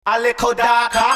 A little darker.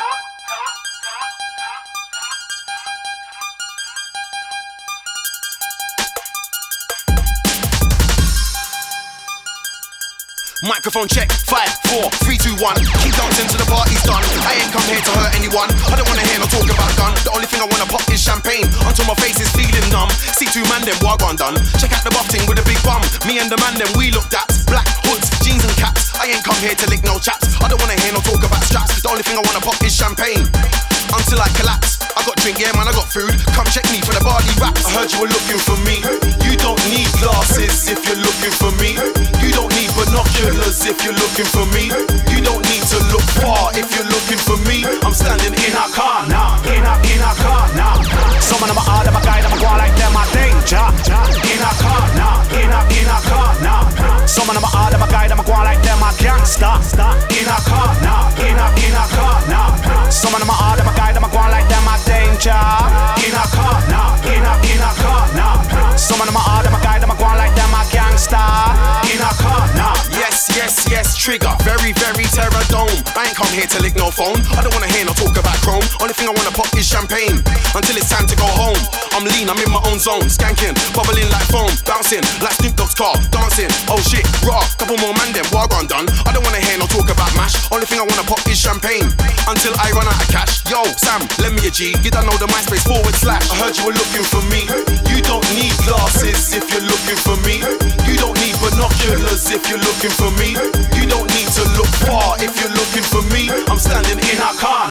Microphone check, 5, 4, 3, 2, 1. Keep dancing till the party's done. I ain't come here to hurt anyone. I don't wanna hear no talk about gun. The only thing I wanna pop is champagne until my face is feeling numb. See two man them, wagwan done. Check out the buff thing with a big bum. Me and the man them, we looked at black hoods, jeans and caps. I ain't come here to lick no chaps. I don't wanna hear no talk about straps. The only thing I wanna pop is champagne until I collapse. I got drink, yeah man, I got food. Come check me for the body raps. I heard you were looking for me. You don't need glasses if you're looking for me. You don't need binoculars if you're looking for me. You don't need to look far if you're looking for me. I'm standing in a car now, in a car now. Some of them are hard, them a guy, them a go like them a danger. In a car now, in a car now. Some of them are hard, them a guy, them a go like them a gangster. In a car now, in a car now. Some of them are hard, them a guy, them a go like them a danger. In a car now, in a car now. Some of them are hard, them a guy, them a go like them a gangster. In a car now. Yes, trigger. Very, very terror dome. I ain't come here to lick no phone. I don't wanna hear no talk about chrome. Only thing I wanna pop is champagne until it's time to go home. I'm lean, I'm in my own zone. Skanking, bubbling like foam. Bouncing like Snoop Dogg's car. Dancing, oh shit, raw. Couple more man them, wagwan done. I don't wanna hear no talk about mash. Only thing I wanna pop is champagne until I run out of cash. Yo, Sam, lend me a G. You don't know the MySpace / I heard you were looking for me. You don't need glasses if you're looking for me. You don't need binoculars if you're looking for me. You don't need to look far if you're looking for me. I'm standing in a car.